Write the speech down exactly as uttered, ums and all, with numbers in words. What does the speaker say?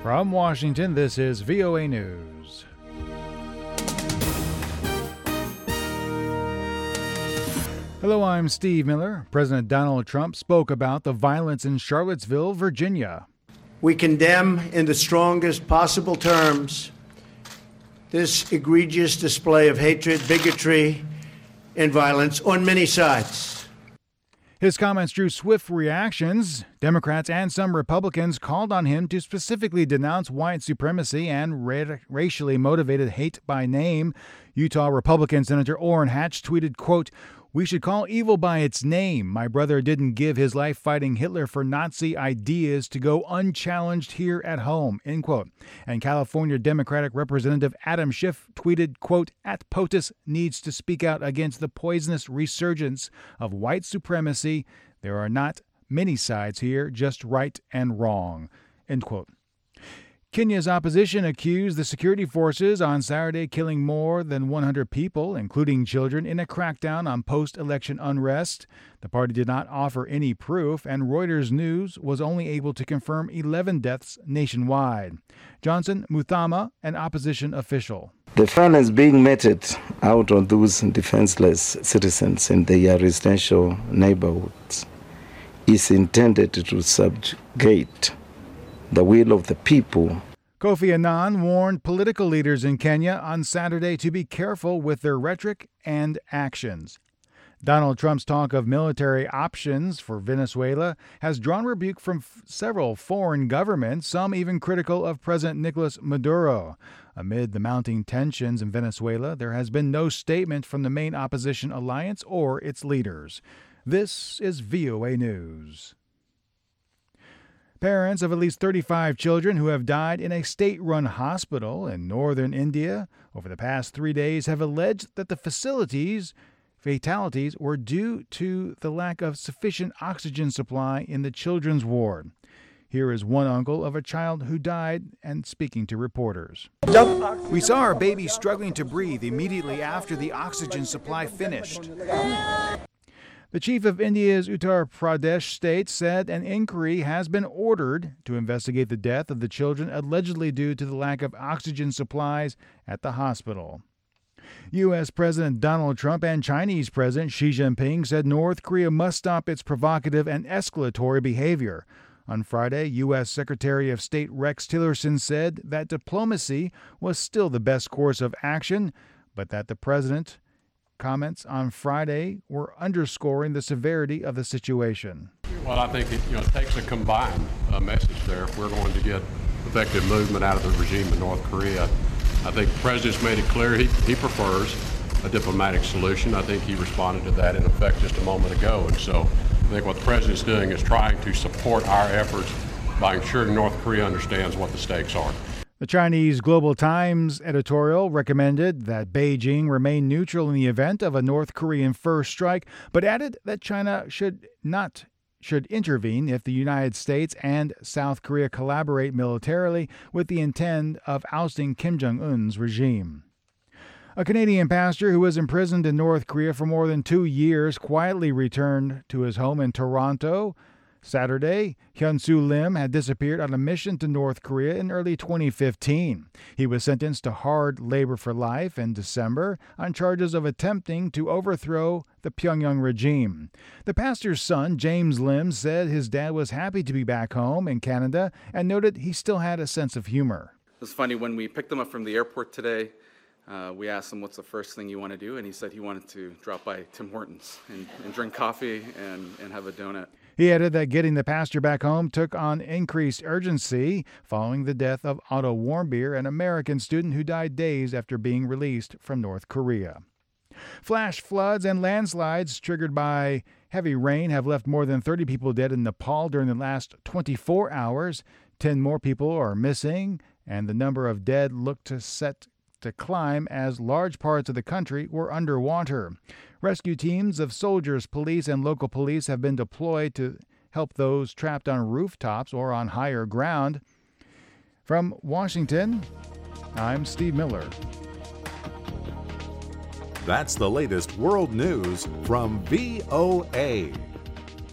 From Washington, this is V O A News. Hello, I'm Steve Miller. President Donald Trump spoke about the violence in Charlottesville, Virginia. We condemn in the strongest possible terms this egregious display of hatred, bigotry, and violence on many sides. His comments drew swift reactions. Democrats and some Republicans called on him to specifically denounce white supremacy and ra- racially motivated hate by name. Utah Republican Senator Orrin Hatch tweeted, quote, "We should call evil by its name. My brother didn't give his life fighting Hitler for Nazi ideas to go unchallenged here at home," end quote. And California Democratic Representative Adam Schiff tweeted, quote, "At POTUS needs to speak out against the poisonous resurgence of white supremacy. There are not many sides here, just right and wrong," end quote. Kenya's opposition accused the security forces on Saturday killing more than one hundred people, including children, in a crackdown on post-election unrest. The party did not offer any proof, and Reuters News was only able to confirm eleven deaths nationwide. Johnson Muthama, an opposition official. The violence being meted out on those defenseless citizens in their residential neighborhoods is intended to subjugate the will of the people. Kofi Annan warned political leaders in Kenya on Saturday to be careful with their rhetoric and actions. Donald Trump's talk of military options for Venezuela has drawn rebuke from f- several foreign governments, some even critical of President Nicolas Maduro. Amid the mounting tensions in Venezuela, there has been no statement from the main opposition alliance or its leaders. This is V O A News. Parents of at least thirty-five children who have died in a state-run hospital in northern India over the past three days have alleged that the facility's fatalities were due to the lack of sufficient oxygen supply in the children's ward. Here is one uncle of a child who died and speaking to reporters. "We saw our baby struggling to breathe immediately after the oxygen supply finished." The chief of India's Uttar Pradesh state said an inquiry has been ordered to investigate the death of the children allegedly due to the lack of oxygen supplies at the hospital. U S. President Donald Trump and Chinese President Xi Jinping said North Korea must stop its provocative and escalatory behavior. On Friday, U S. Secretary of State Rex Tillerson said that diplomacy was still the best course of action, but that the president comments on Friday were underscoring the severity of the situation. Well, I think it, you know, it takes a combined uh, message there if we're going to get effective movement out of the regime in North Korea. I think the president's made it clear he, he prefers a diplomatic solution. I think he responded to that in effect just a moment ago. And so I think what the president's doing is trying to support our efforts by ensuring North Korea understands what the stakes are. The Chinese Global Times editorial recommended that Beijing remain neutral in the event of a North Korean first strike, but added that China should not should intervene if the United States and South Korea collaborate militarily with the intent of ousting Kim Jong-un's regime. A Canadian pastor who was imprisoned in North Korea for more than two years quietly returned to his home in Toronto. Saturday, Hyun-Soo Lim had disappeared on a mission to North Korea in early twenty fifteen. He was sentenced to hard labor for life in December on charges of attempting to overthrow the Pyongyang regime. The pastor's son, James Lim, said his dad was happy to be back home in Canada and noted he still had a sense of humor. It was funny, when we picked him up from the airport today, uh, we asked him, "What's the first thing you want to do?" And he said he wanted to drop by Tim Hortons and, and drink coffee and, and have a donut. He added that getting the pastor back home took on increased urgency following the death of Otto Warmbier, an American student who died days after being released from North Korea. Flash floods and landslides triggered by heavy rain have left more than thirty people dead in Nepal during the last twenty-four hours. Ten more people are missing, and the number of dead look to set to climb as large parts of the country were underwater. Rescue teams of soldiers, police, and local police have been deployed to help those trapped on rooftops or on higher ground. From Washington, I'm Steve Miller. That's the latest world news from V O A.